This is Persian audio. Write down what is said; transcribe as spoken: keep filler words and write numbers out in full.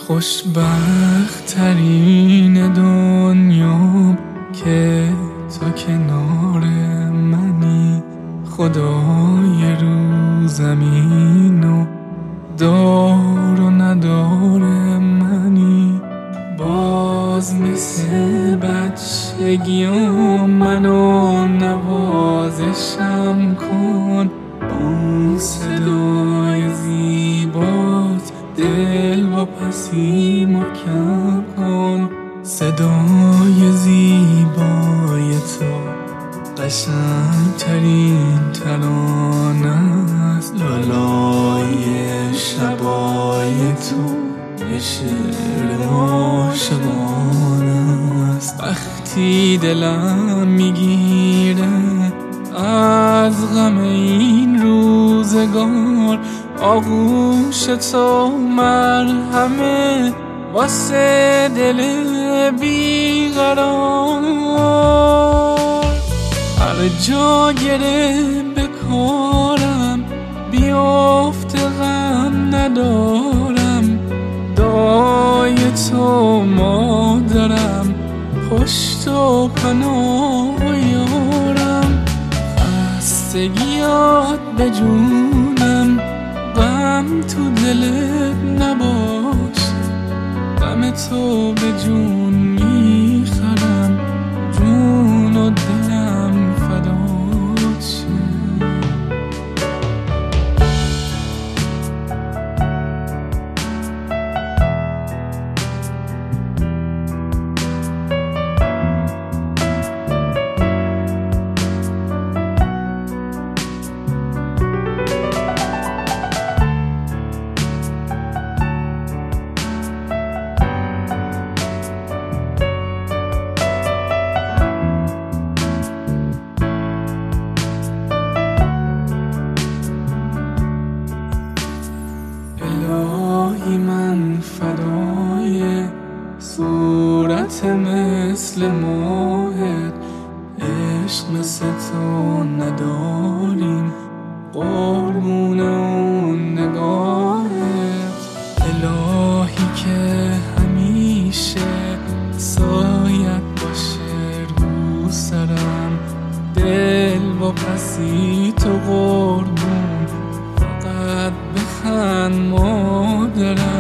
خوشبخت ترین دنیا که تو کنار منی، خدای رو زمین و دار و ندار منی. باز مثل بچگیام منو نوازشم کن، اون صدای زیبات دل و پسی محکم کن. صدای زیبای تو قشنگترین ترانه است، لالای شبای تو یه شعر عاشقانه است. وقتی دلم میگیره از غم این روزگار، آغوش تو مرهمه واسه دل بیقرار. هر جا گره به کارم بیافت غم ندارم، دعای تو مادرم پشت و پناه یارم. خستگیات به جونم، غم تو دلت نباشه، غم تو به جون میخرم، جون و دلم فدات شه. الهی من فدای صورت مثل ماهت، عشق مثل تو نداریم قربون اون نگاهت. الهی که همیشه سایت باشه رو سرم، دل و پسی تو قربون فقط بخند مادرم.